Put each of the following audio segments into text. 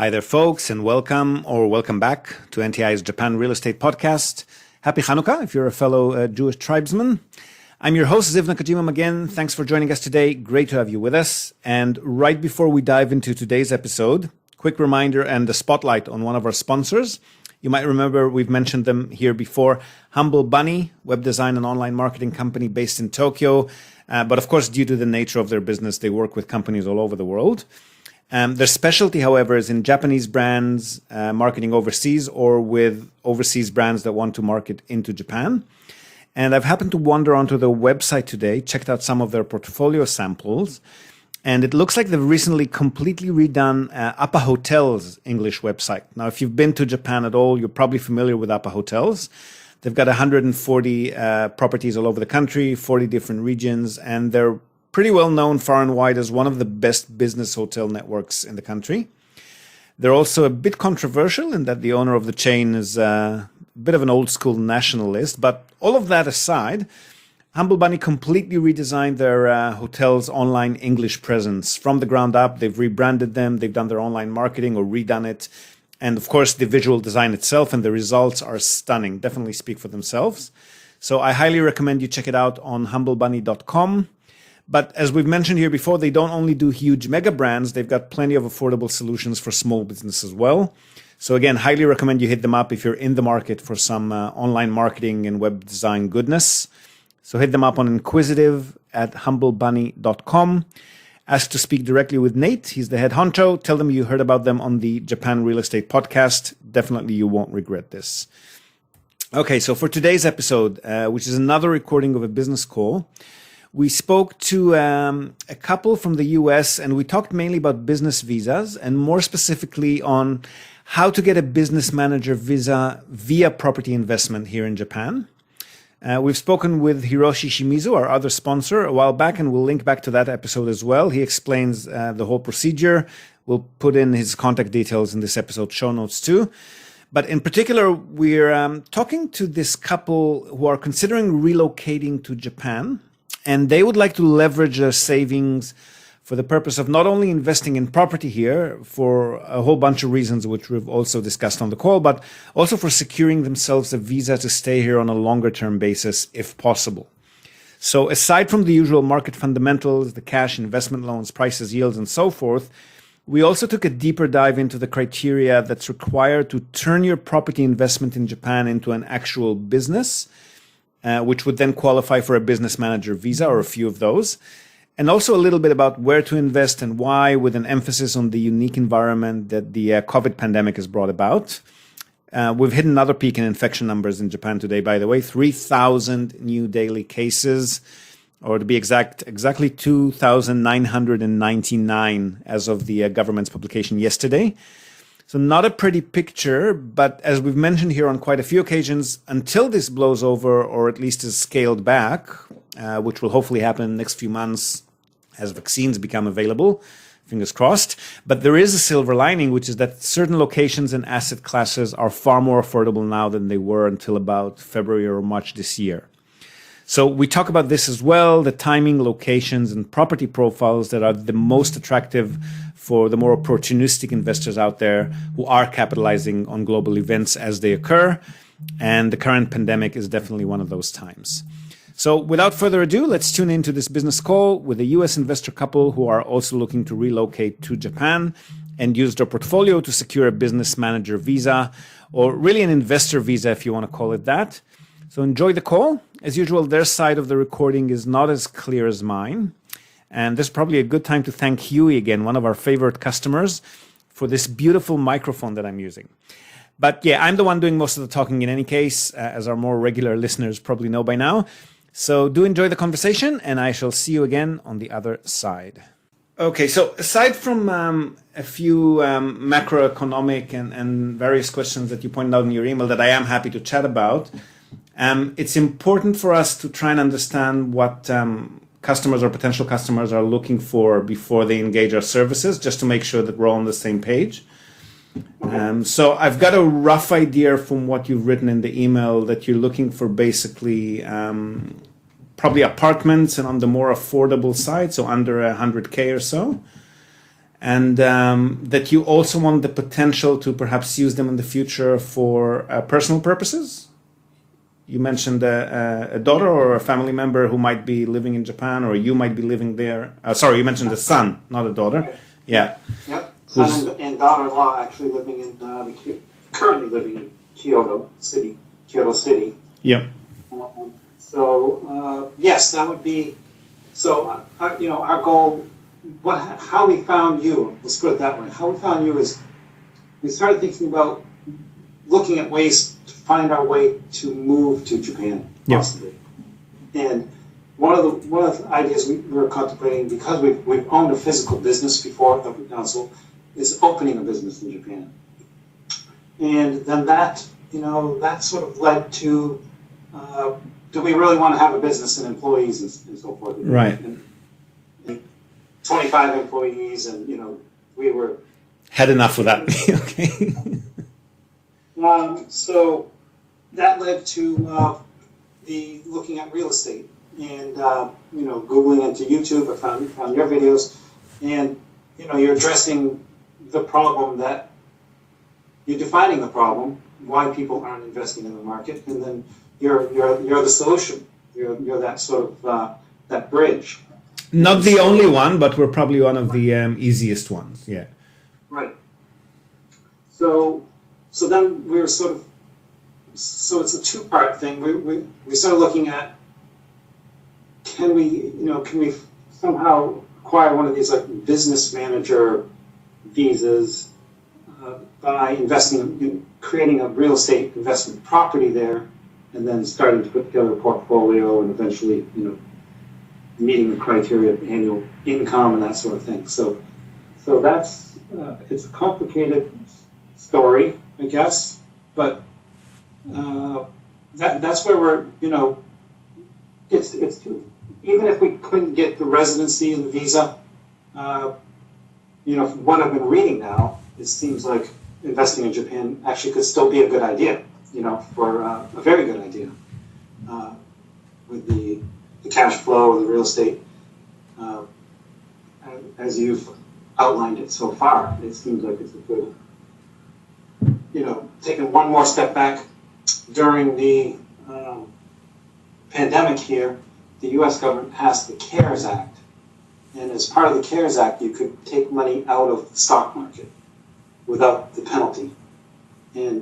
Hi there, folks, and welcome back to NTI's Japan Real Estate Podcast. Happy Hanukkah if you're a fellow Jewish tribesman. I'm your host, Ziv Nakajimam again. Thanks for joining us today. Great to have you with us. And right before we dive into today's episode, quick reminder and a spotlight on one of our sponsors. You might remember we've mentioned them here before. Humble Bunny, web design and online marketing company based in Tokyo. But of course, due to the nature of their business, they work with companies all over the world. Their specialty, however, is in Japanese brands marketing overseas or with overseas brands that want to market into Japan. And I've happened to wander onto their website today, checked out some of their portfolio samples, and it looks like they've recently completely redone Appa Hotels English website. Now, if you've been to Japan at all, you're probably familiar with Appa Hotels. They've got 140 properties all over the country, 40 different regions, and they're pretty well known far and wide as one of the best business hotel networks in the country. They're also a bit controversial in that the owner of the chain is a bit of an old school nationalist. But all of that aside, Humble Bunny completely redesigned their hotel's online English presence from the ground up. They've rebranded them. They've done their online marketing or redone it. And of course, the visual design itself and the results are stunning. Definitely speak for themselves. So I highly recommend you check it out on humblebunny.com. But as we've mentioned here before, they don't only do huge mega brands, they've got plenty of affordable solutions for small business as well. So again, highly recommend you hit them up if you're in the market for some online marketing and web design goodness. So hit them up on inquisitive at humblebunny.com. Ask to speak directly with Nate. He's the head honcho. Tell them you heard about them on the Japan Real Estate Podcast. Definitely you won't regret this. Okay, so for today's episode, which is another recording of a business call, we spoke to a couple from the US, and we talked mainly about business visas and more specifically on how to get a business manager visa via property investment here in Japan. We've spoken with Hiroshi Shimizu, our other sponsor, a while back, and we'll link back to that episode as well. He explains the whole procedure. We'll put in his contact details in this episode show notes too. But in particular, we're talking to this couple who are considering relocating to Japan, and they would like to leverage their savings for the purpose of not only investing in property here for a whole bunch of reasons, which we've also discussed on the call, but also for securing themselves a visa to stay here on a longer term basis, if possible. So aside from the usual market fundamentals, the cash, investment loans, prices, yields, and so forth, we also took a deeper dive into the criteria that's required to turn your property investment in Japan into an actual business, which would then qualify for a business manager visa or a few of those. And also a little bit about where to invest and why, with an emphasis on the unique environment that the COVID pandemic has brought about. We've hit another peak in infection numbers in Japan today, by the way, 3,000 new daily cases, or to be exact, exactly 2,999 as of the government's publication yesterday. So not a pretty picture, but as we've mentioned here on quite a few occasions, until this blows over or at least is scaled back, which will hopefully happen in the next few months as vaccines become available, fingers crossed. But there is a silver lining, which is that certain locations and asset classes are far more affordable now than they were until about February or March this year. So we talk about this as well, the timing, locations, and property profiles that are the most attractive for the more opportunistic investors out there who are capitalizing on global events as they occur. And the current pandemic is definitely one of those times. So without further ado, let's tune into this business call with a US investor couple who are also looking to relocate to Japan and use their portfolio to secure a business manager visa, or really an investor visa if you want to call it that. So enjoy the call. As usual, their side of the recording is not as clear as mine. And this is probably a good time to thank Huey again, one of our favorite customers, for this beautiful microphone that I'm using. But yeah, I'm the one doing most of the talking in any case, as our more regular listeners probably know by now. So do enjoy the conversation, and I shall see you again on the other side. Okay, so aside from a few macroeconomic and various questions that you pointed out in your email that I am happy to chat about, it's important for us to try and understand what customers or potential customers are looking for before they engage our services, just to make sure that we're all on the same page. So I've got a rough idea from what you've written in the email that you're looking for basically probably apartments and on the more affordable side, so under 100K or so. and that you also want the potential to perhaps use them in the future for personal purposes. You mentioned a daughter or a family member who might be living in Japan, or you might be living there. Sorry, you mentioned a son, not a daughter. Yeah. Yep. Son and daughter-in-law actually living in currently living in Kyoto City. Yeah. So yes, that would be. So our goal. How we found you. Let's put it that way. How we found you is we started thinking about looking at ways to find our way to move to Japan, possibly. And one of the ideas we were contemplating, because we've owned a physical business before at the council, is opening a business in Japan. And then that sort of led to, do we really want to have a business and employees and so forth? Right. And 25 employees, and we were had enough of that. Okay. So that led to the looking at real estate and Googling into YouTube. I found your videos, and you're addressing the problem that you're defining the problem, why people aren't investing in the market, and then you're the solution. You're that sort of that bridge. Not the only one, but we're probably one of the easiest ones. Yeah. Right. So then we were so it's a two-part thing. We started looking at, can we somehow acquire one of these like business manager visas by investing in creating a real estate investment property there, and then starting to put together a portfolio and eventually meeting the criteria of annual income and that sort of thing. So that's it's a complicated story, I guess, but that's where we're it's even if we couldn't get the residency and the visa, from what I've been reading now, it seems like investing in Japan actually could still be a good idea, for a very good idea with the cash flow, the real estate, as you've outlined it so far. It seems like it's a good, taking one more step back. During the pandemic here, the U.S. government passed the CARES Act. And as part of the CARES Act, you could take money out of the stock market without the penalty. And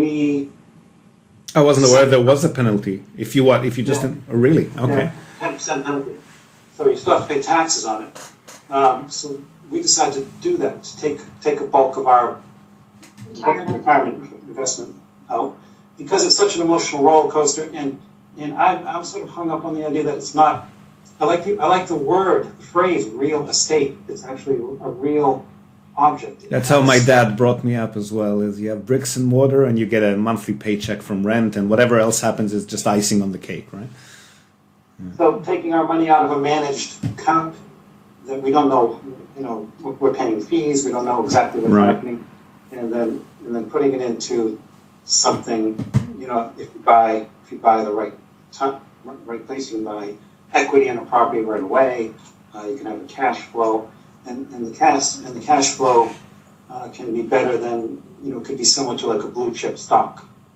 I wasn't aware there was a penalty. If you just... Yeah. Oh, really? Okay. Yeah, 10% penalty. So you still have to pay taxes on it. So we decided to do that, to take a bulk of our retirement investment out, because it's such an emotional roller coaster, and I'm sort of hung up on the idea that it's not. I like the phrase real estate. It's actually a real object. That's how my dad brought me up as well. Is you have bricks and mortar, and you get a monthly paycheck from rent, and whatever else happens is just icing on the cake, right? So taking our money out of a managed account that we don't know, we're paying fees, we don't know exactly what's happening, and then putting it into something, if you buy the right place, you can buy equity in a property right away. You can have a cash flow, and the cash flow can be better than could be similar to like a blue chip stock.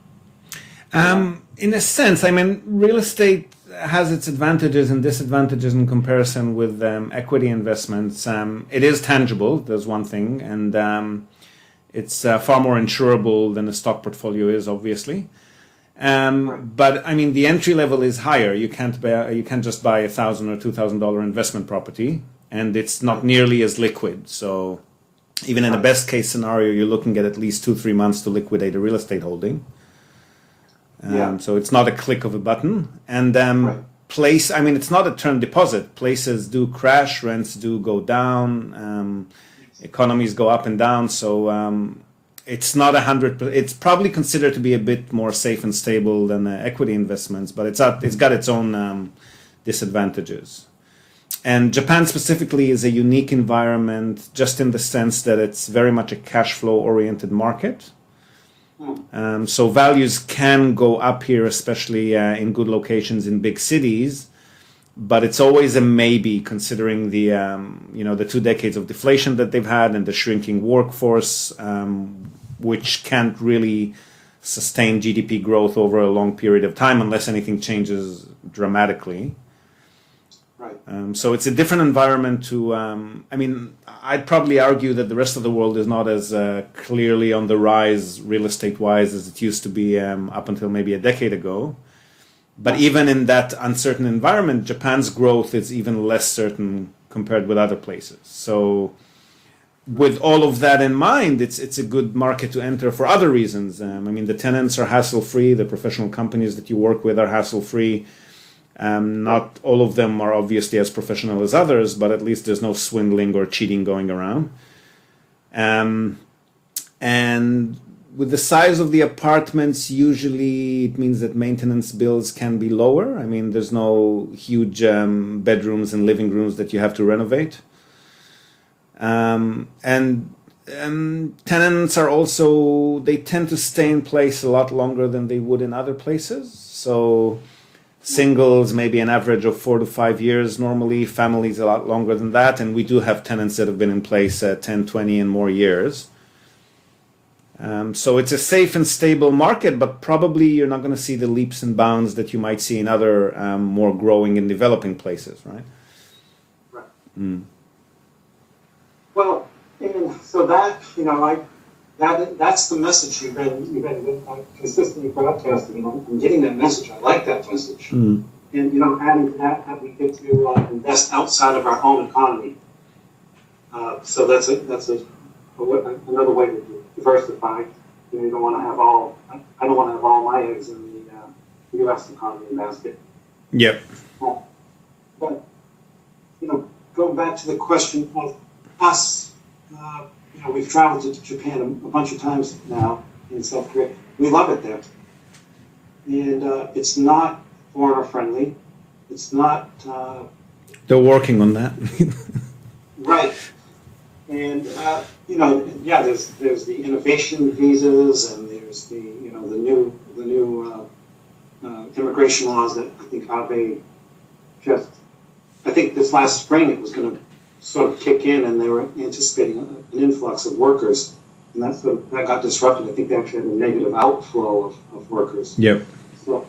In a sense, I mean, real estate has its advantages and disadvantages in comparison with equity investments. It is tangible, there's one thing, and it's far more insurable than a stock portfolio is, obviously. But I mean, the entry level is higher. You can't just buy $1,000 or $2,000 investment property, and it's not nearly as liquid. So even in a best case scenario, you're looking at least 2-3 months to liquidate a real estate holding. So it's not a click of a button. And it's not a term deposit. Places do crash, rents do go down, economies go up and down. So it's not 100%. It's probably considered to be a bit more safe and stable than equity investments, but it's got its own disadvantages. And Japan specifically is a unique environment, just in the sense that it's very much a cash flow oriented market. So values can go up here, especially in good locations in big cities. but it's always a maybe considering the the 2 decades of deflation that they've had and the shrinking workforce, which can't really sustain GDP growth over a long period of time unless anything changes dramatically. Right. So it's a different environment to, I'd probably argue that the rest of the world is not as clearly on the rise real estate wise as it used to be up until maybe a decade ago. But even in that uncertain environment, Japan's growth is even less certain compared with other places. So with all of that in mind, it's a good market to enter for other reasons. The tenants are hassle-free. The professional companies that you work with are hassle-free. Not all of them are obviously as professional as others, but at least there's no swindling or cheating going around. And with the size of the apartments, usually it means that maintenance bills can be lower. There's no huge bedrooms and living rooms that you have to renovate. And tenants are also, they tend to stay in place a lot longer than they would in other places. So singles, maybe an average of 4 to 5 years normally, families a lot longer than that. And we do have tenants that have been in place 10, 20 and more years. So it's a safe and stable market, but probably you're not going to see the leaps and bounds that you might see in other more growing and developing places, right? Right. Mm. Well, and so that's the message you've been consistently broadcasting. I'm getting that message. I like that message. Mm. And adding to that we get to invest outside of our own economy. So that's another way to diversify. You don't want to have all. I don't want to have all my eggs in the U.S. economy basket. Yep. But going back to the question of us, we've traveled to Japan a bunch of times now in South Korea. We love it there, and it's not foreigner friendly. It's not. They're working on that. Right. And there's the innovation visas, and there's the new immigration laws that I think Abe I think this last spring it was going to sort of kick in, and they were anticipating an influx of workers, and that got disrupted. I think they actually had a negative outflow of workers. Yep. So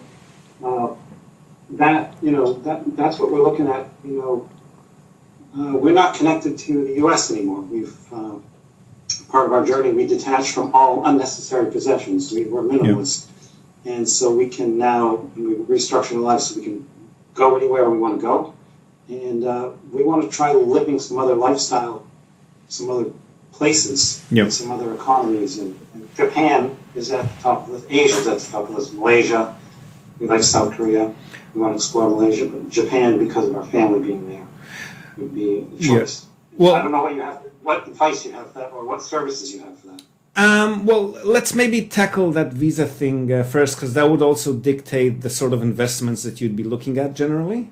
that's what we're looking at. We're not connected to the U.S. anymore. We've part of our journey. We detached from all unnecessary possessions. We were minimalists, and so we can now restructure our lives so we can go anywhere we want to go, and we want to try living some other lifestyle, some other places, some other economies. And Japan is at the top of the list. Asia's at the top of the list. Malaysia, we like South Korea. We want to explore Malaysia, but Japan, because of our family being there, would be a choice. Well, I don't know what advice you have for that, or what services you have for that. Well, let's maybe tackle that visa thing first, because that would also dictate the sort of investments that you'd be looking at generally.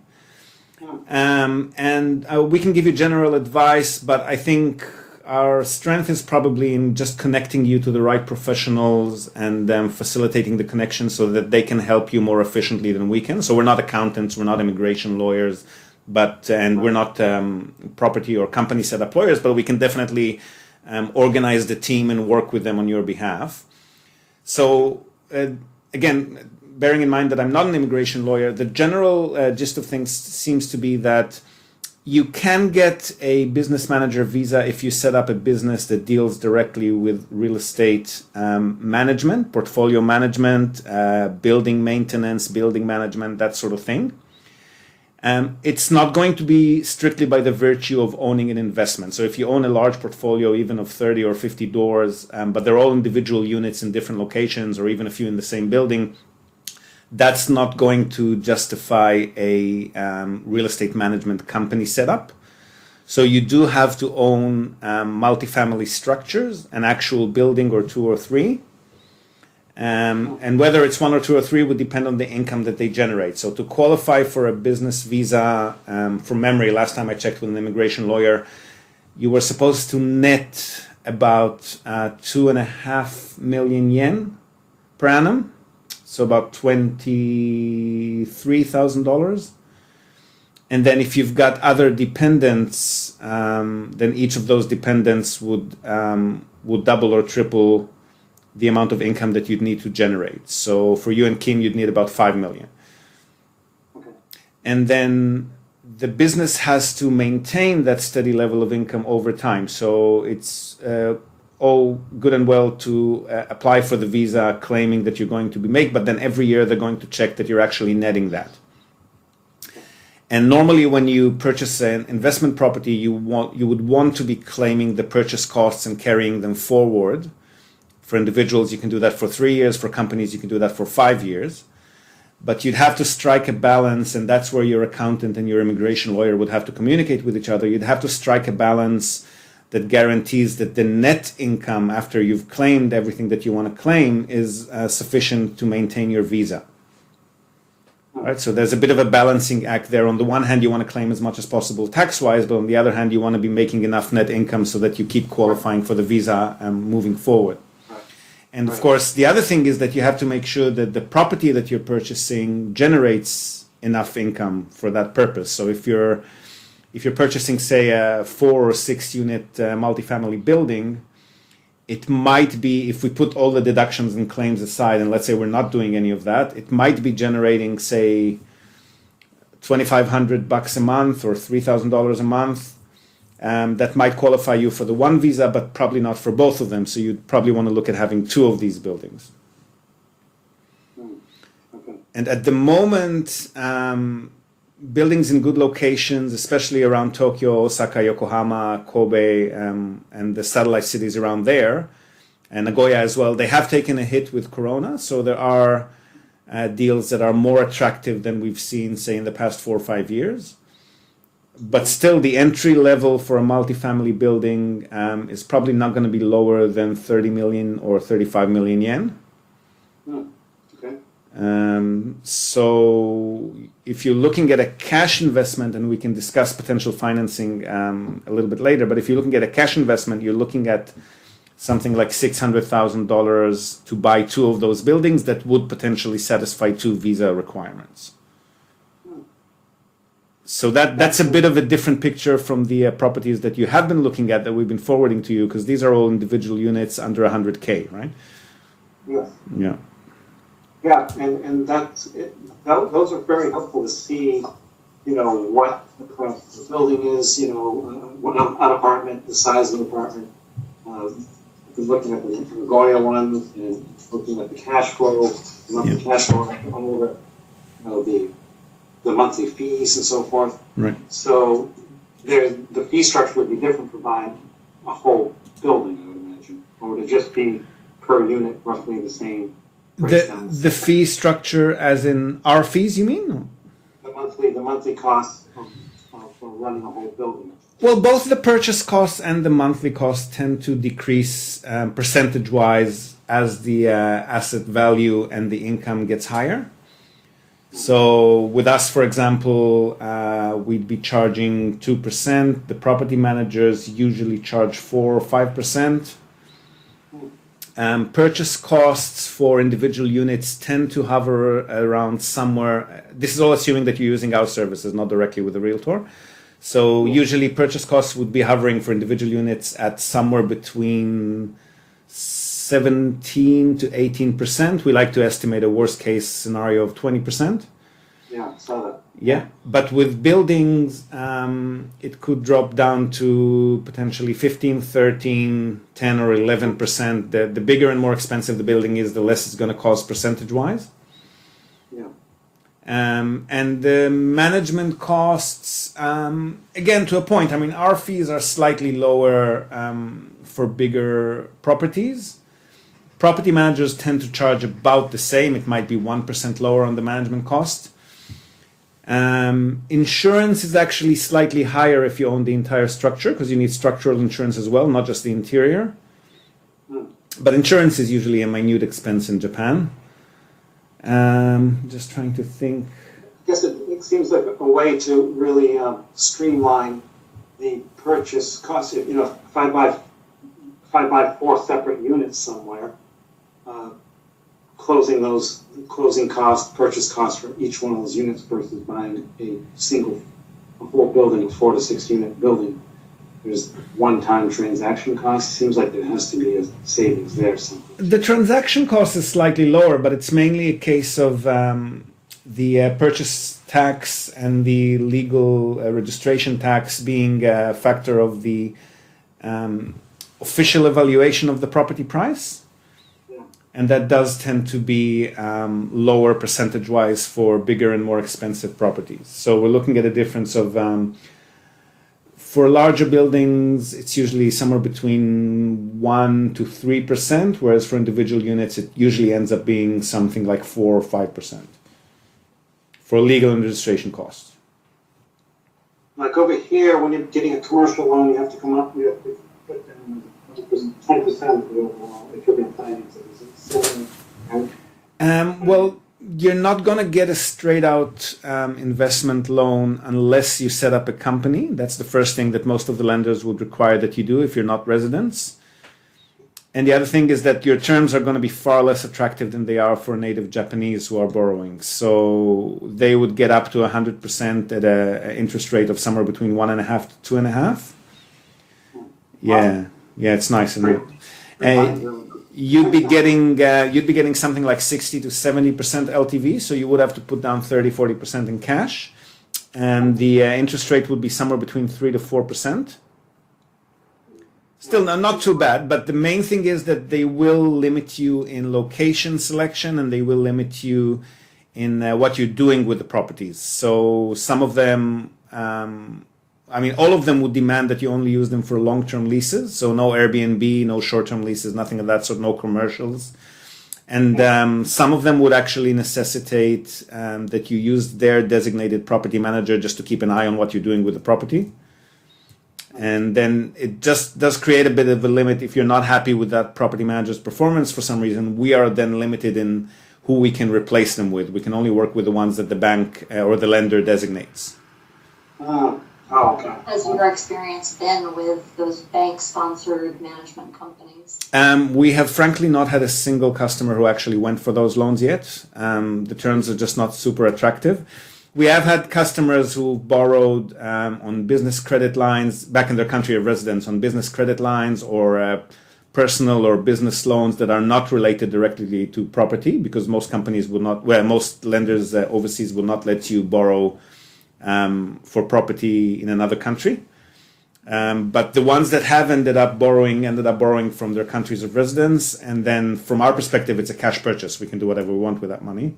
And we can give you general advice, but I think our strength is probably in just connecting you to the right professionals and facilitating the connection so that they can help you more efficiently than we can. So we're not accountants, we're not immigration lawyers, and we're not property or company setup lawyers, but we can definitely organize the team and work with them on your behalf. So again, bearing in mind that I'm not an immigration lawyer, the general gist of things seems to be that you can get a business manager visa if you set up a business that deals directly with real estate management, portfolio management, building maintenance, building management, that sort of thing. It's not going to be strictly by the virtue of owning an investment. So if you own a large portfolio, even of 30 or 50 doors, but they're all individual units in different locations or even a few in the same building, that's not going to justify a real estate management company setup. So you do have to own multifamily structures, an actual building or two or three. And whether it's one or two or three would depend on the income that they generate. So to qualify for a business visa, from memory, last time I checked with an immigration lawyer, you were supposed to net about 2.5 million yen per annum. So about $23,000. And then if you've got other dependents, then each of those dependents would double or triple the amount of income that you'd need to generate. So for you and Kim, you'd need about 5 million. Okay. And then the business has to maintain that steady level of income over time. So it's all good and well to apply for the visa claiming that you're going to be make, but then every year they're going to check that you're actually netting that. And normally when you purchase an investment property, you would want to be claiming the purchase costs and carrying them forward. For individuals, you can do that for 3 years. For companies, you can do that for 5 years. But you'd have to strike a balance, and that's where your accountant and your immigration lawyer would have to communicate with each other. You'd have to strike a balance that guarantees that the net income after you've claimed everything that you want to claim is sufficient to maintain your visa. Right, so there's a bit of a balancing act there. On the one hand, you want to claim as much as possible tax-wise, but on the other hand, you want to be making enough net income so that you keep qualifying for the visa moving forward. And of course, the other thing is that you have to make sure that the property that you're purchasing generates enough income for that purpose. So if you're purchasing, say, a 4 or 6 unit multifamily building, it might be, if we put all the deductions and claims aside, and let's say we're not doing any of that, it might be generating, say, $2,500 a month or $3,000 a month. That might qualify you for the one visa, but probably not for both of them. So you'd probably want to look at having 2 of these buildings. Okay. And at the moment, buildings in good locations, especially around Tokyo, Osaka, Yokohama, Kobe, and the satellite cities around there, and Nagoya as well, they have taken a hit with Corona. So there are deals that are more attractive than we've seen, say, in the past 4 or 5 years. But still, the entry level for a multifamily building is probably not going to be lower than 30 million or 35 million yen. Okay. So if you're looking at a cash investment, and we can discuss potential financing a little bit later, but if you're looking at a cash investment, you're looking at something like $600,000 to buy 2 of those buildings that would potentially satisfy 2 visa requirements. So that's a bit of a different picture from the properties that you have been looking at that we've been forwarding to you, because these are all individual units under 100K, right? Yes. Yeah. Yeah, and that's it. Those are very helpful to see, what the building is, what an apartment, the size of the apartment. I've been looking at the Nagoya ones and looking at the cash flow, the monthly cash flow over, the monthly fees and so forth. Right. So the fee structure would be different for buying a whole building, I would imagine, or would it just be per unit roughly the same? The fee structure, as in our fees, you mean? The monthly cost for running a whole building. Well, both the purchase costs and the monthly costs tend to decrease percentage-wise as the asset value and the income gets higher. So with us, for example, we'd be charging 2%. The property managers usually charge 4 or 5%. Purchase costs for individual units tend to hover around somewhere. This is all assuming that you're using our services, not directly with the realtor. So usually purchase costs would be hovering for individual units at somewhere between 17 to 18%. We like to estimate a worst case scenario of 20%. Yeah, saw that. Yeah, but with buildings, it could drop down to potentially 15, 13, 10 or 11%. The bigger and more expensive the building is, the less it's going to cost percentage-wise. Yeah. And the management costs, again, to a point. I mean, our fees are slightly lower for bigger properties. Property managers tend to charge about the same. It might be 1% lower on the management cost. Insurance is actually slightly higher if you own the entire structure, because you need structural insurance as well, not just the interior. But insurance is usually a minute expense in Japan. Just trying to think. I guess it seems like a way to really streamline the purchase cost. If I buy 4 separate units somewhere, closing costs, purchase costs for each one of those units versus buying a single a whole building, a 4 to 6 unit building, there's one-time transaction cost. Seems like there has to be a savings there. Something. The transaction cost is slightly lower, but it's mainly a case of the purchase tax and the legal registration tax being a factor of the official evaluation of the property price. Yeah. And that does tend to be lower percentage-wise for bigger and more expensive properties. So we're looking at a difference of, for larger buildings, it's usually somewhere between 1 to 3%, whereas for individual units, it usually ends up being something like 4 or 5% for legal and registration costs. Like over here, when you're getting a commercial loan, you have to come up, you have to put down 20% of the overall, if you're going to finance it. Is it 7, right? Well, you're not going to get a straight out investment loan unless you set up a company. That's the first thing that most of the lenders would require that you do if you're not residents. And the other thing is that your terms are going to be far less attractive than they are for native Japanese who are borrowing. So they would get up to 100% at an interest rate of somewhere between 1.5 to 2.5. Yeah, it's nice. You'd be getting something like 60 to 70% LTV, so you would have to put down 30-40% in cash, and the interest rate would be somewhere between 3 to 4%. Still not too bad, but the main thing is that they will limit you in location selection, and they will limit you in what you're doing with the properties. So some of them, all of them would demand that you only use them for long-term leases. So no Airbnb, no short-term leases, nothing of that sort, no commercials. And some of them would actually necessitate that you use their designated property manager just to keep an eye on what you're doing with the property. And then it just does create a bit of a limit. If you're not happy with that property manager's performance for some reason, we are then limited in who we can replace them with. We can only work with the ones that the bank or the lender designates. Okay. Has your experience been with those bank-sponsored management companies? We have frankly not had a single customer who actually went for those loans yet. The terms are just not super attractive. We have had customers who borrowed on business credit lines back in their country of residence, on business credit lines or personal or business loans that are not related directly to property, because most companies will not, most lenders overseas will not let you borrow for property in another country. But the ones that have ended up borrowing from their countries of residence. And then from our perspective, it's a cash purchase. We can do whatever we want with that money.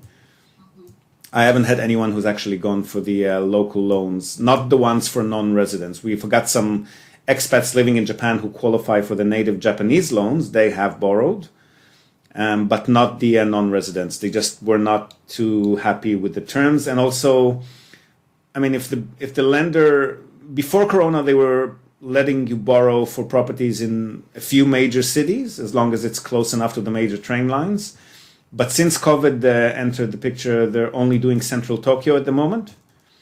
I haven't had anyone who's actually gone for the local loans, not the ones for non-residents. We've got some expats living in Japan who qualify for the native Japanese loans. They have borrowed, but not the non-residents. They just were not too happy with the terms. And also, if the lender, before Corona, they were letting you borrow for properties in a few major cities, as long as it's close enough to the major train lines. But since COVID entered the picture, they're only doing central Tokyo at the moment.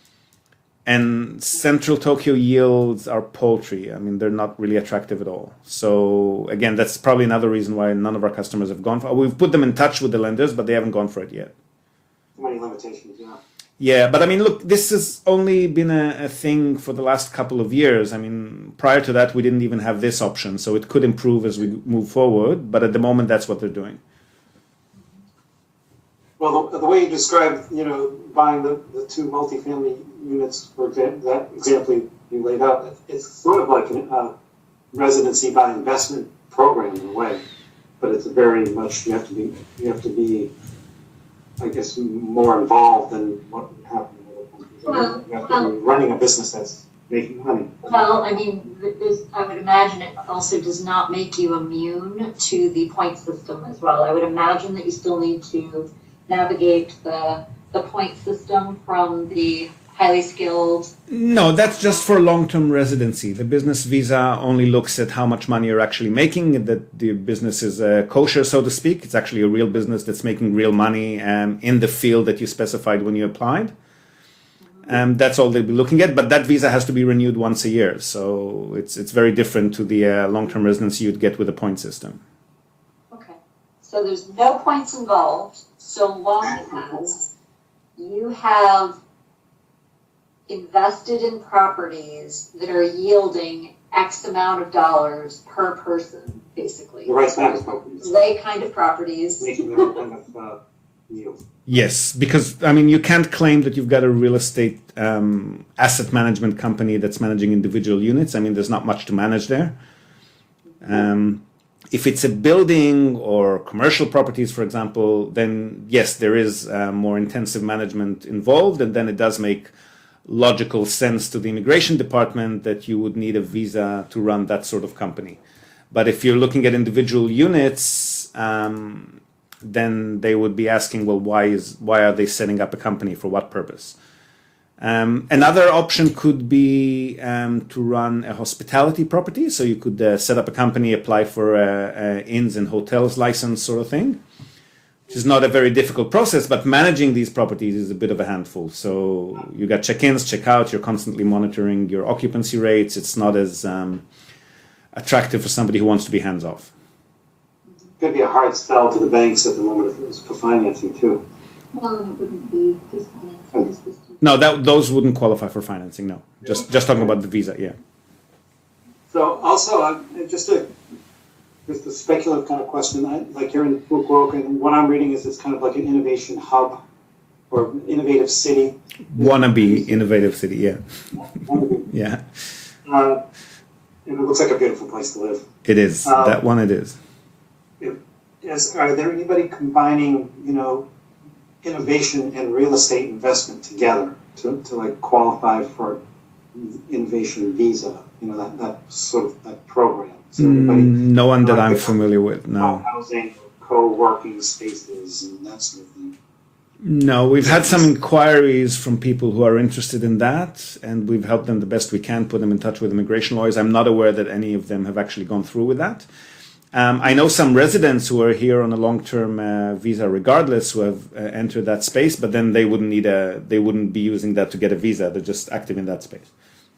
And central Tokyo yields are paltry. They're not really attractive at all. So again, that's probably another reason why none of our customers have gone for it. We've put them in touch with the lenders, but they haven't gone for it yet. Too many limitations, yeah. Yeah, but look, this has only been a thing for the last couple of years. Prior to that, we didn't even have this option. So it could improve as we move forward. But at the moment, that's what they're doing. Well, the way you described, buying the two multifamily units, for example, that example you laid out, it's sort of like a residency by investment program in a way, but it's very much you have to be, I guess, more involved than what would happen in other countries. You have to be running a business that's making money. Well, I would imagine it also does not make you immune to the point system as well. I would imagine that you still need to navigate the point system from the highly skilled. No, that's just for long-term residency. The business visa only looks at how much money you're actually making, that the business is kosher, so to speak. It's actually a real business that's making real money in the field that you specified when you applied. That's all they'll be looking at, but that visa has to be renewed once a year. So it's very different to the long-term residency you'd get with a point system. Okay, so there's no points involved, so long as you have invested in properties that are yielding X amount of dollars per person, basically. The right kind of properties. They kind of properties. Making the right kind of yield. Yes, because I mean, you can't claim that you've got a real estate asset management company that's managing individual units. I mean, there's not much to manage there. If it's a building or commercial properties, for example, then yes, there is more intensive management involved, and then it does make logical sense to the immigration department that you would need a visa to run that sort of company. But if you're looking at individual units, then they would be asking, well, why are they setting up a company, for what purpose? Another option could be to run a hospitality property. So you could set up a company, apply for a inns and hotels license sort of thing, which is not a very difficult process, but managing these properties is a bit of a handful. So you got check-ins, check-outs, you're constantly monitoring your occupancy rates. It's not as attractive for somebody who wants to be hands-off. Could be a hard sell to the banks at the moment if it was for financing too. Well, it wouldn't be just financing. No, those wouldn't qualify for financing, no. Just talking about the visa, yeah. So also, just a speculative kind of question, like you're in Fukuoka, and what I'm reading is it's kind of like an innovation hub or innovative city. Wannabe innovative city, yeah. Yeah, And it looks like a beautiful place to live. it is. That one it is. Are there anybody combining, innovation and real estate investment together to like qualify for innovation visa? That sort of that program. So No one that I'm familiar with, no. Housing, co-working spaces, and that sort of thing. No, we've had some inquiries from people who are interested in that, and we've helped them the best we can, put them in touch with immigration lawyers. I'm not aware that any of them have actually gone through with that. I know some residents who are here on a long-term visa regardless who have entered that space, but then they wouldn't be using that to get a visa. They're just active in that space.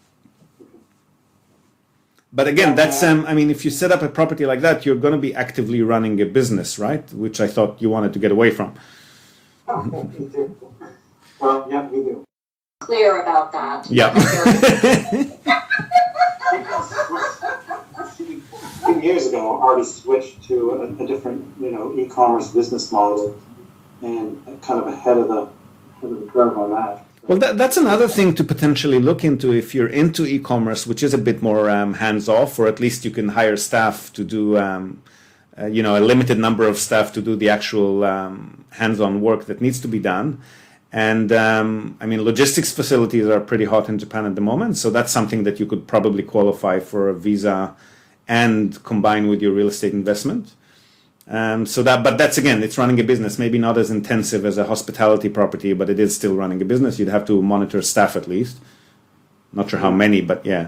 But again, that's, if you set up a property like that, you're going to be actively running a business, right? Which I thought you wanted to get away from. Well, yeah, we do. Clear about that. Yeah. 2 years ago, already switched to a different, e-commerce business model, and kind of ahead of the curve on that. Well, that's another thing to potentially look into if you're into e-commerce, which is a bit more hands-off, or at least you can hire staff to do, a limited number of staff to do the actual hands-on work that needs to be done. And logistics facilities are pretty hot in Japan at the moment, so that's something that you could probably qualify for a visa and combine with your real estate investment. But that's again, it's running a business, maybe not as intensive as a hospitality property, but it is still running a business. You'd have to monitor staff at least. Not sure how many, but yeah.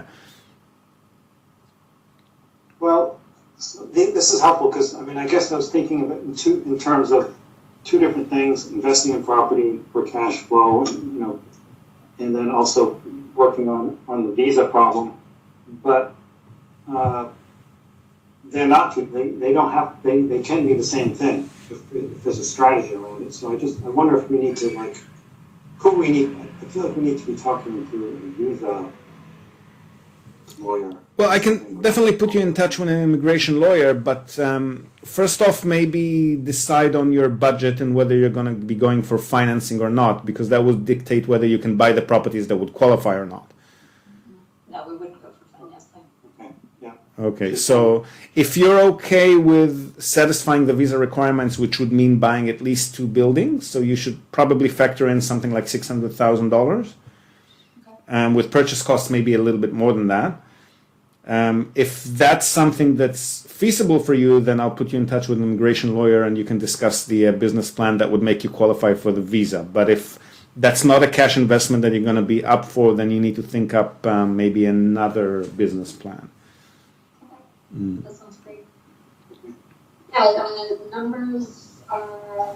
Well, this is helpful because I guess I was thinking of it in terms of two different things: investing in property for cash flow, and then also working on the visa problem. But they're not. They don't have. They can be the same thing if there's a strategy around it. So I wonder if we need to who we need. I feel like we need to be talking to a visa lawyer. Well, I can definitely put you in touch with an immigration lawyer, but first off, maybe decide on your budget and whether you're going to be going for financing or not, because that will dictate whether you can buy the properties that would qualify or not. No, we wouldn't go for financing. Okay. Yeah. Okay, so if you're okay with satisfying the visa requirements, which would mean buying at least 2 buildings, so you should probably factor in something like $600,000, with purchase costs maybe a little bit more than that. If that's something that's feasible for you, then I'll put you in touch with an immigration lawyer and you can discuss the business plan that would make you qualify for the visa. But if that's not a cash investment that you're going to be up for, then you need to think up maybe another business plan. That sounds great. Yeah, the numbers are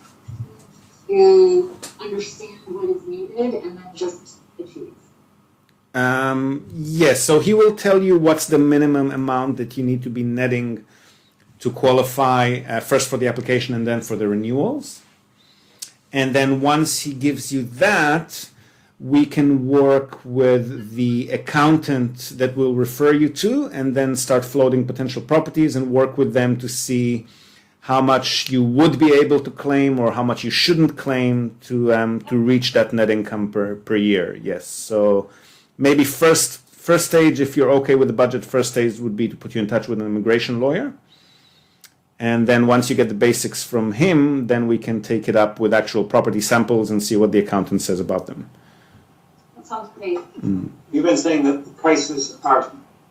to understand what is needed and then just achieve. Yes, so he will tell you what's the minimum amount that you need to be netting to qualify first for the application and then for the renewals. And then once he gives you that, we can work with the accountant that will refer you to, and then start floating potential properties and work with them to see how much you would be able to claim or how much you shouldn't claim to reach that net income per year. Yes. So maybe first stage, if you're okay with the budget, first stage would be to put you in touch with an immigration lawyer. And then once you get the basics from him, then we can take it up with actual property samples and see what the accountant says about them. That sounds great. You've been saying that the prices are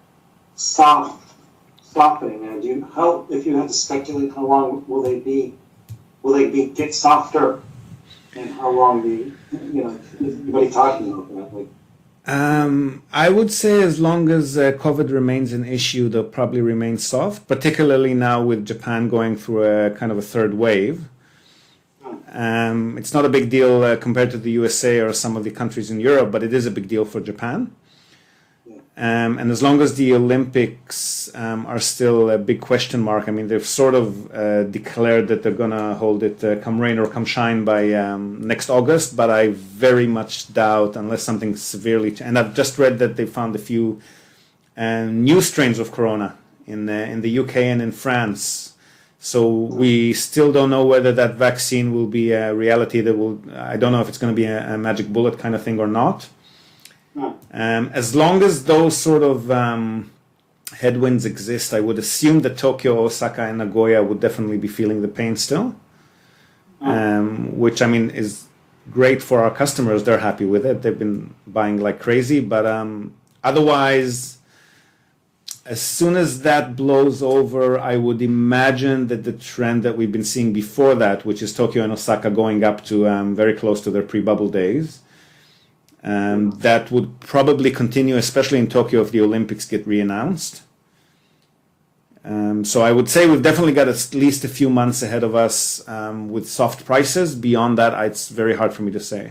softening now. If you had to speculate, how long will they get softer, and how long anybody talking about that? Like, I would say as long as COVID remains an issue, they'll probably remain soft, particularly now with Japan going through a kind of a third wave. It's not a big deal compared to the USA or some of the countries in Europe, but it is a big deal for Japan. And as long as the Olympics are still a big question mark, I mean, they've sort of declared that they're going to hold it come rain or come shine by next August, but I very much doubt unless something severely... And I've just read that they found a few new strains of corona in the UK and in France. So we still don't know whether that vaccine will be a reality that will... I don't know if it's going to be a magic bullet kind of thing or not. As long as those sort of headwinds exist, I would assume that Tokyo, Osaka, and Nagoya would definitely be feeling the pain still, which I mean is great for our customers. They're happy with it. They've been buying like crazy, but otherwise, as soon as that blows over, I would imagine that the trend that we've been seeing before that, which is Tokyo and Osaka going up to very close to their pre-bubble days, that would probably continue, especially in Tokyo if the Olympics get re-announced. So I would say we've definitely got at least a few months ahead of us with soft prices. Beyond that, it's very hard for me to say.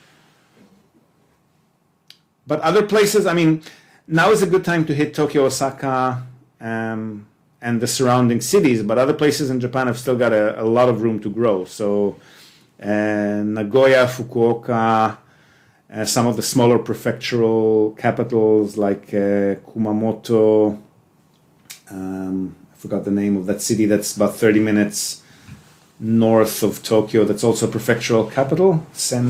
But other places, I mean, now is a good time to hit Tokyo, Osaka, and the surrounding cities. But other places in Japan have still got a lot of room to grow. So Nagoya, Fukuoka, some of the smaller prefectural capitals like Kumamoto, I forgot the name of that city that's about 30 minutes north of Tokyo, that's also a prefectural capital,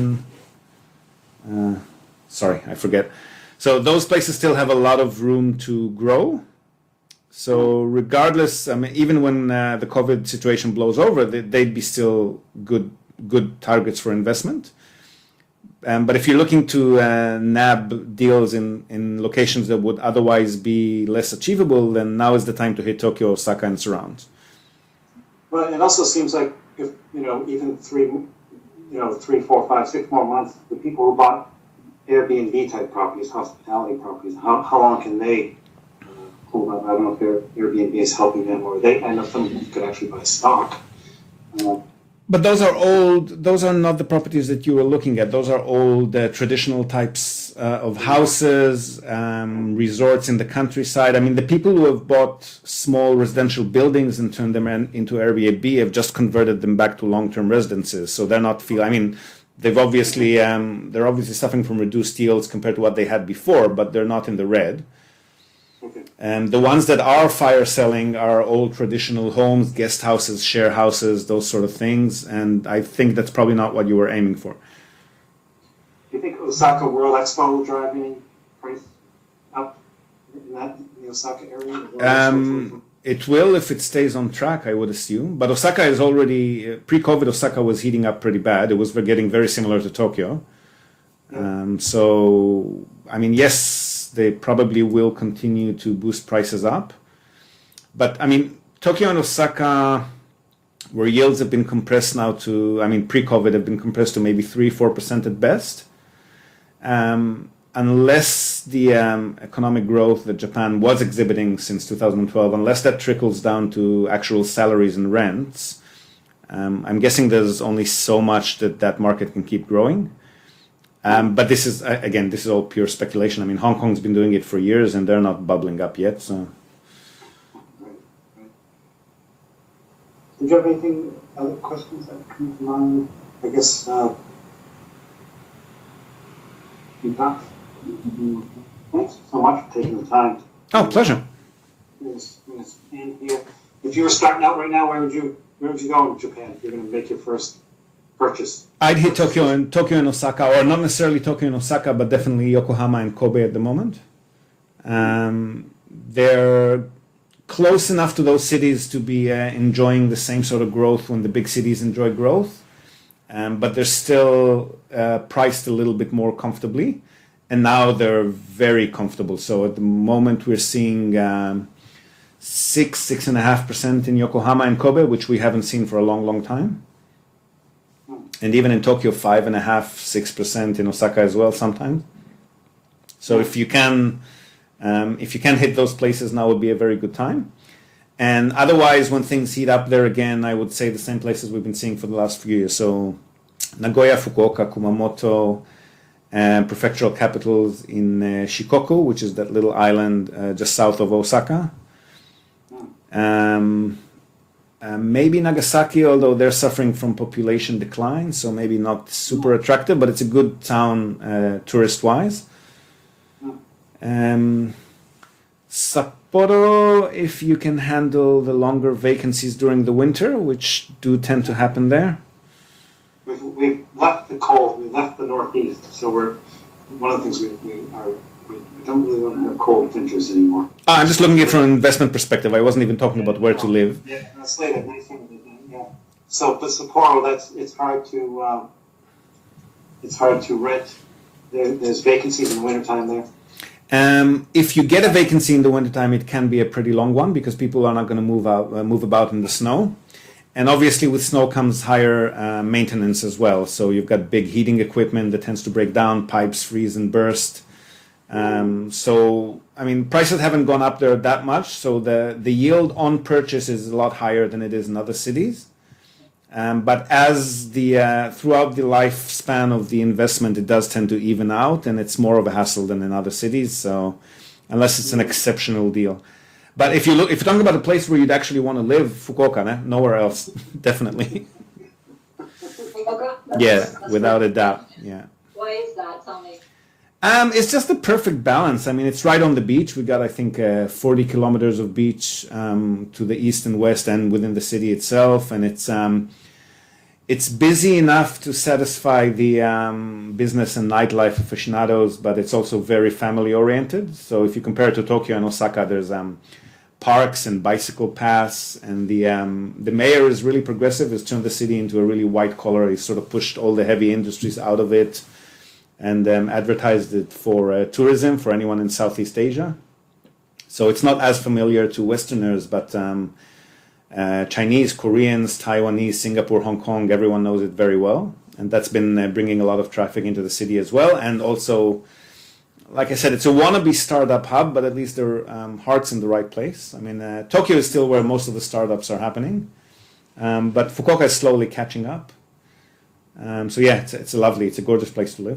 sorry, I forget. So those places still have a lot of room to grow. So regardless, I mean, even when the COVID situation blows over, they'd be still good targets for investment. But if you're looking to nab deals in locations that would otherwise be less achievable, then now is the time to hit Tokyo, Osaka, and surrounds. Well, it also seems like if even 3, 4, 5, 6 more months, the people who bought Airbnb type properties, hospitality properties, how long can they hold up? I don't know if Airbnb is helping them, or I know some of them could actually buy stock. But those are not the properties that you were looking at. Those are old traditional types of houses, resorts in the countryside. I mean, the people who have bought small residential buildings and turned them into Airbnb have just converted them back to long-term residences. So they're not I mean, they're obviously suffering from reduced yields compared to what they had before, but they're not in the red. And the ones that are fire selling are old traditional homes, guest houses, share houses, those sort of things. And I think that's probably not what you were aiming for. Do you think Osaka World Expo will drive any price up in the Osaka area? It will if it stays on track, I would assume. But Osaka is already, pre-COVID, Osaka was heating up pretty bad. It was getting very similar to Tokyo. So, I mean, yes, they probably will continue to boost prices up. But, I mean, Tokyo and Osaka, where yields have been compressed now to, I mean, pre-COVID have been compressed to maybe 3-4% at best. Unless the economic growth that Japan was exhibiting since 2012, unless that trickles down to actual salaries and rents, I'm guessing there's only so much that market can keep growing. But this is, again, this is all pure speculation. I mean, Hong Kong's been doing it for years and they're not bubbling up yet. So, right. Did you have anything, other questions that come to mind? I guess, Thanks so much for taking the time. Oh, pleasure. And here, if you were starting out right now, where would you go in Japan? If you're going to make your first purchase. I'd hit Tokyo and Osaka, or not necessarily Tokyo and Osaka, but definitely Yokohama and Kobe at the moment. They're close enough to those cities to be enjoying the same sort of growth when the big cities enjoy growth, but they're still priced a little bit more comfortably, and now they're very comfortable. So at the moment we're seeing 6.5% in Yokohama and Kobe, which we haven't seen for a long time. And even in Tokyo, 5.5%, 6% in Osaka as well sometimes. So if you can hit those places, now would be a very good time. And otherwise, when things heat up there again, I would say the same places we've been seeing for the last few years. So Nagoya, Fukuoka, Kumamoto, and prefectural capitals in Shikoku, which is that little island just south of Osaka. Maybe Nagasaki, although they're suffering from population decline, so maybe not super attractive, but it's a good town tourist-wise. Sapporo, if you can handle the longer vacancies during the winter, which do tend to happen there. We've left the cold. We left the Northeast, so we're one of the things we don't really want to have cold winters anymore. I'm just looking at it from an investment perspective. I wasn't even talking about where to live. Yeah, that's later. Yeah. So, but Sapporo, it's hard to rent. There's vacancies in the wintertime there. If you get a vacancy in the wintertime, it can be a pretty long one because people are not going to move about in the snow. And obviously with snow comes higher maintenance as well. So you've got big heating equipment that tends to break down, pipes freeze and burst. So, I mean, prices haven't gone up there that much. So the yield on purchase is a lot higher than it is in other cities. But as throughout the lifespan of the investment, it does tend to even out, and it's more of a hassle than in other cities. So, unless it's an exceptional deal, but if you're talking about a place where you'd actually want to live, Fukuoka, nowhere else, definitely. Yeah, without a doubt. Yeah. Why is that? Tell me. It's just the perfect balance. I mean, it's right on the beach. We got, I think, 40 kilometers of beach to the east and west, and within the city itself, and it's busy enough to satisfy the business and nightlife aficionados, but it's also very family-oriented. So if you compare it to Tokyo and Osaka, there's parks and bicycle paths, and the mayor is really progressive. Has turned the city into a really white collar. He's sort of pushed all the heavy industries out of it, and advertised it for tourism for anyone in Southeast Asia. So it's not as familiar to Westerners, but Chinese, Koreans, Taiwanese, Singapore, Hong Kong, everyone knows it very well. And that's been bringing a lot of traffic into the city as well. And also, like I said, it's a wannabe startup hub, but at least their heart's in the right place. I mean, Tokyo is still where most of the startups are happening. But Fukuoka is slowly catching up. So yeah, it's a gorgeous place to live.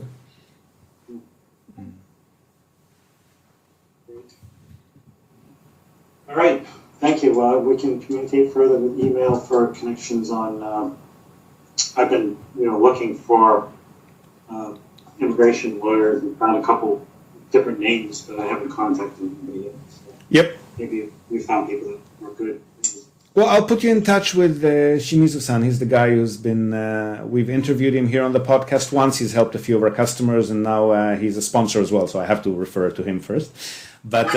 All right. Thank you. We can communicate further with email for connections on. I've been, looking for immigration lawyers and found a couple different names, but I haven't contacted anybody yet. So Yep. maybe we found people that were good. Well, I'll put you in touch with Shimizu-san. He's the guy who's been. We've interviewed him here on the podcast once. He's helped a few of our customers, and now he's a sponsor as well. So I have to refer to him first. But.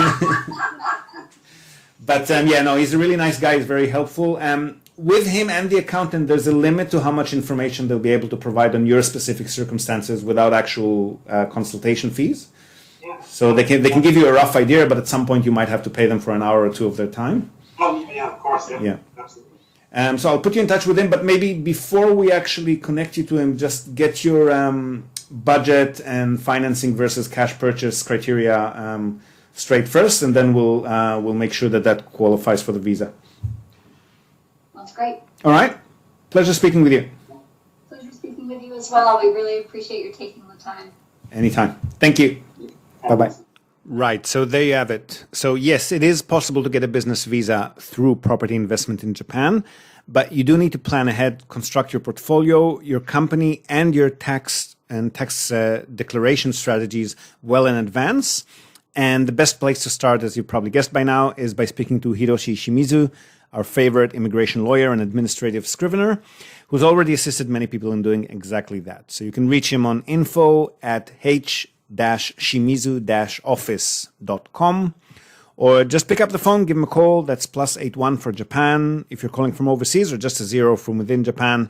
He's a really nice guy. He's very helpful. With him and the accountant, there's a limit to how much information they'll be able to provide on your specific circumstances without actual consultation fees. Yeah. So they can give you a rough idea, but at some point you might have to pay them for an hour or two of their time. Oh, yeah, of course. Yeah. Absolutely. So I'll put you in touch with him, but maybe before we actually connect you to him, just get your budget and financing versus cash purchase criteria straight first, and then we'll make sure that qualifies for the visa. That's great. All right. Pleasure speaking with you. Pleasure speaking with you as well. We really appreciate your taking the time. Anytime. Thank you. Bye-bye. Right. So there you have it. So yes, it is possible to get a business visa through property investment in Japan, but you do need to plan ahead, construct your portfolio, your company, and your tax and tax declaration strategies well in advance. And the best place to start, as you probably guessed by now, is by speaking to Hiroshi Shimizu, our favorite immigration lawyer and administrative scrivener, who's already assisted many people in doing exactly that. So you can reach him on info@h-shimizu-office.com, or just pick up the phone, give him a call. That's +81 for Japan. If you're calling from overseas, or just a 0 from within Japan,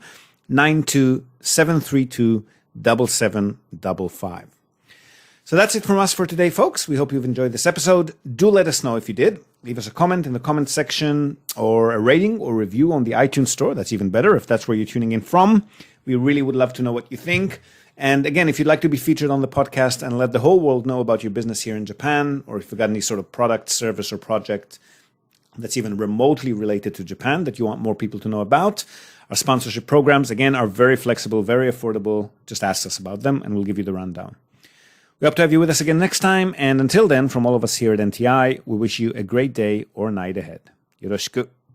92732-7755. So that's it from us for today, folks. We hope you've enjoyed this episode. Do let us know if you did. Leave us a comment in the comment section, or a rating or review on the iTunes store. That's even better if that's where you're tuning in from. We really would love to know what you think. And again, if you'd like to be featured on the podcast and let the whole world know about your business here in Japan, or if you've got any sort of product, service, or project that's even remotely related to Japan that you want more people to know about, our sponsorship programs, again, are very flexible, very affordable. Just ask us about them and we'll give you the rundown. We hope to have you with us again next time. And until then, from all of us here at NTI, we wish you a great day or night ahead. Yoroshiku.